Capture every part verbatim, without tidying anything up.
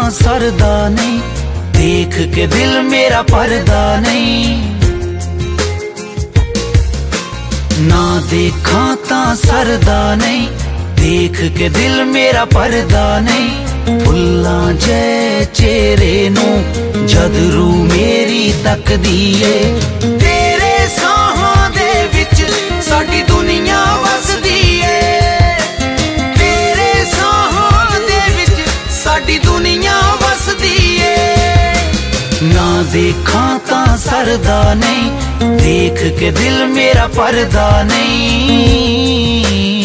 सरदा नहीं, देख के दिल मेरा परदा नहीं। ना देखा ता सरदा नहीं, देख के दिल मेरा परदा नहीं। फुल्लां जे चेहरे नूं जद रूह मेरी तकदी ए, तेरे साहां दे विच साडी दुनिया वसदी ए। तेरे साहां दे विच साडी दुनिया वसदी ए। ना देखा ता सरदा नहीं, देख के दिल मेरा परदा नहीं।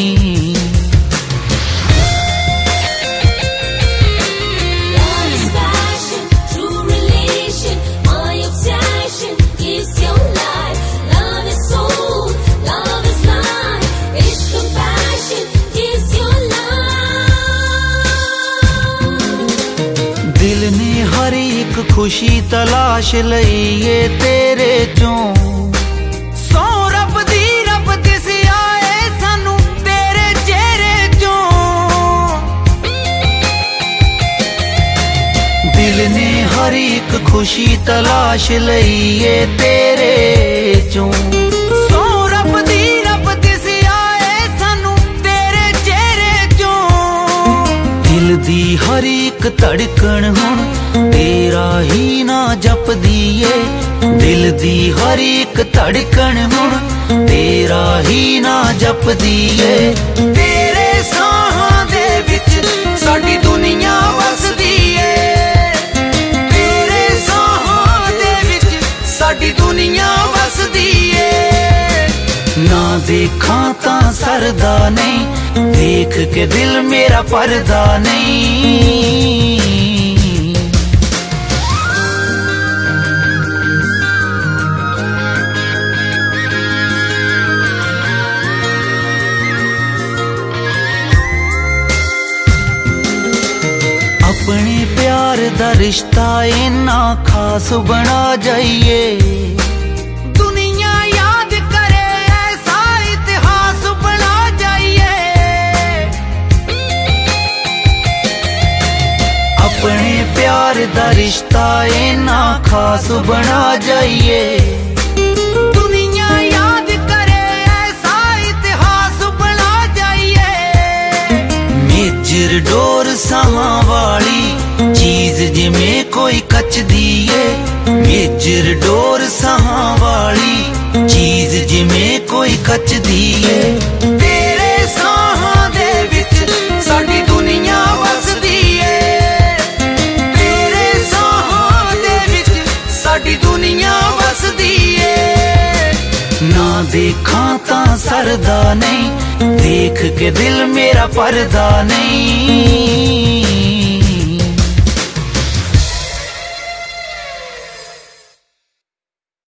दिल ने हर एक खुशी तलाश लईए तेरे चों, सौ रब दी रब दिस आए सानू तेरे चेहरे चों। दिल ने हर एक खुशी तलाश लईए तेरे चों, सौ रब दी रब दिस आए सानू तेरे चेहरे चों। दिल दी हर एक धड़कन हुण तेरा ही ना जपदी ए, दिल दी हर एक धड़कन हुण तेरा ही ना जपदी ए। तेरे साहां दे विच साडी दुनिया वसदी ए। तेरे साहां दे विच साडी दुनिया वसदी ए। ना देखा ता सरदा नहीं, देख के दिल मेरा परदा नहीं। अपने प्यार दा रिश्ता इन्ना खास बना जाइए, दुनिया याद करे ऐसा इतिहास बना जाइए। अपने प्यार दा रिश्ता इन्ना खास बना जाइए, दुनिया याद करे ऐसा इतिहास बना जाइए। मेजर डोर साहां वाली चीज जिमें कोई कच दिए, मेजर डोर साहां वाली चीज जिमें कोई कच दिए। तेरे साहां दे विच साडी दुनिया वसदी ए। तेरे साहां दे विच साडी दुनिया वसदी ए। ना देखा ता सरदा नहीं, देख के दिल मेरा परदा नहीं।